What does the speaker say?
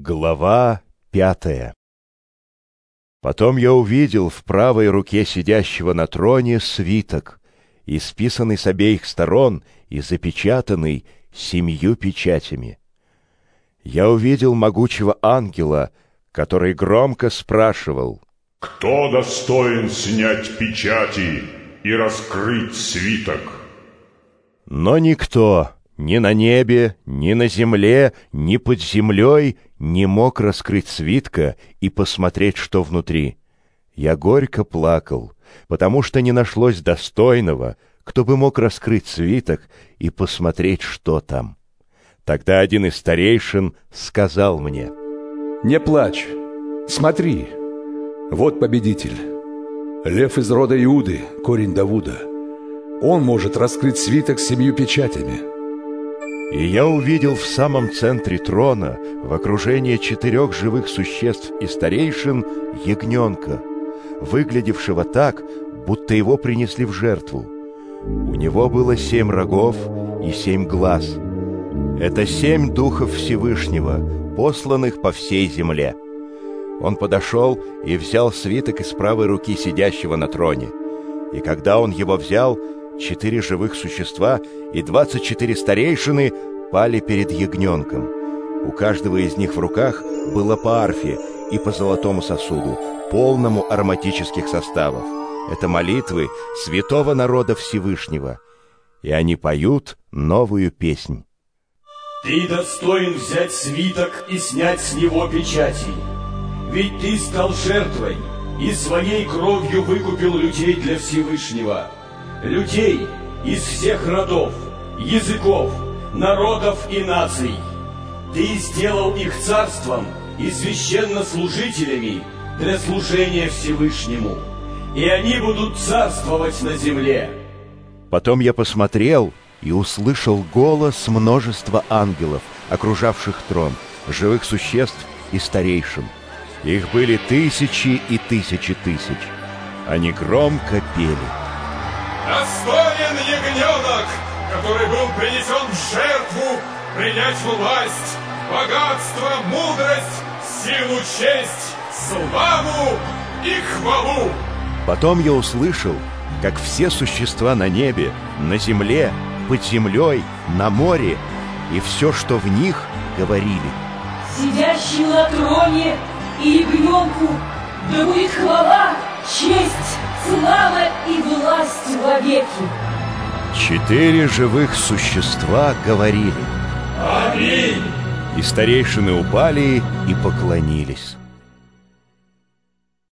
Глава 5. Потом я увидел в правой руке сидящего на троне свиток, исписанный с обеих сторон и запечатанный 7 печатями. Я увидел могучего ангела, который громко спрашивал: «Кто достоин снять печати и раскрыть свиток?» Но никто ни на небе, ни на земле, ни под землей не мог раскрыть свитка и посмотреть, что внутри. Я горько плакал, потому что не нашлось достойного, кто бы мог раскрыть свиток и посмотреть, что там. Тогда один из старейшин сказал мне: «Не плачь, смотри, вот победитель, лев из рода Иуды, корень Давуда. Он может раскрыть свиток с 7 печатями». И я увидел в самом центре трона, в окружении 4 живых существ и старейшин, ягненка, выглядевшего так, будто его принесли в жертву. У него было 7 рогов и 7 глаз. Это 7 духов Всевышнего, посланных по всей земле. Он подошел и взял свиток из правой руки сидящего на троне. И когда он его взял, 4 живых существа и 24 старейшины пали перед ягненком. У каждого из них в руках было по арфе и по золотому сосуду, полному ароматических составов. Это молитвы святого народа Всевышнего. И они поют новую песнь. «Ты достоин взять свиток и снять с него печати, ведь ты стал жертвой и своей кровью выкупил людей для Всевышнего, людей из всех родов, языков, народов и наций. Ты сделал их царством и священнослужителями для служения Всевышнему, и они будут царствовать на земле». Потом я посмотрел и услышал голос множества ангелов, окружавших трон, живых существ и старейшин. Их были тысячи и тысячи тысяч. Они громко пели: «Достоин ягненок, который был принесен в жертву, принять власть, богатство, мудрость, силу, честь, славу и хвалу». Потом я услышал, как все существа на небе, на земле, под землей, на море и все, что в них, говорили: «Сидящий на троне и ягненку, да будет хвала, честь, слава и власть вовеки». 4 живых существа говорили: «Аминь!» И старейшины упали и поклонились.